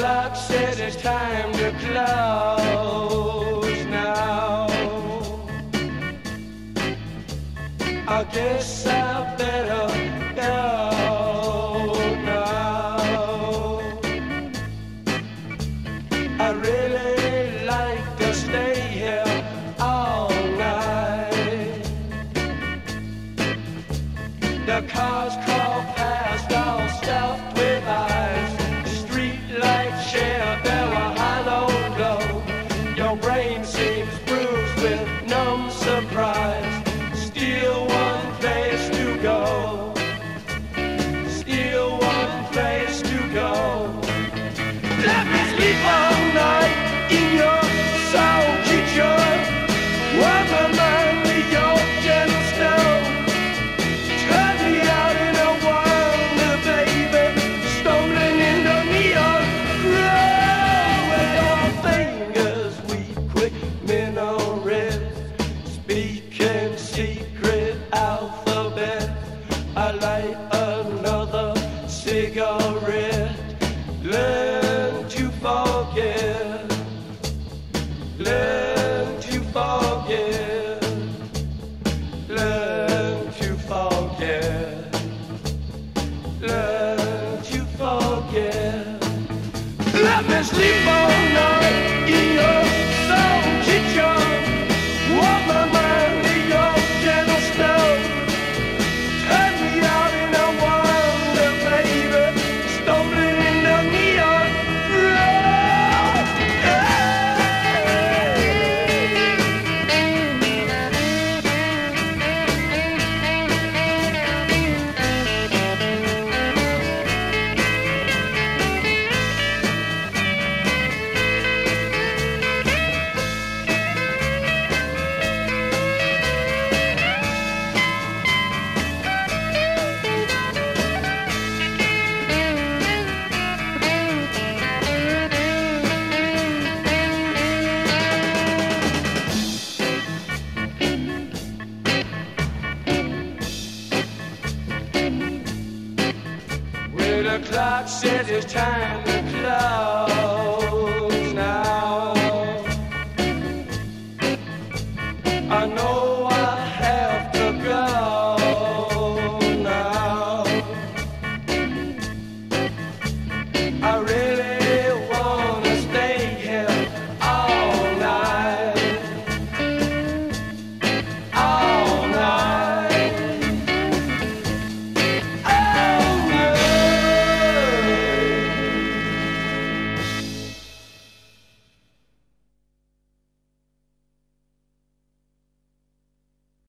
clock says it's time to close now. I guess I better go now. I really like to stay here all night. The cars crawl past, all stuffed with eyes. Street lights share their hollow glow. Your brain seems bruised with numb surprise. Still one place to go. Still one place to go. Let me sleep all night in your soul kitchen. Warm my mind with your gentle stone. Turn me out in a wonder, baby. Stolen in the neon. Grow with your fingers, we quick minarets. Speaking secret alphabet. I light another cigarette. Learn to forget. Learn to forget. Learn to forget. Learn to forget. Let me sleep all night in your soul kitchen. Warm my mind with your gentle stone. Turn me out in a wonder, baby. Stolen in the neon. The clock says it's time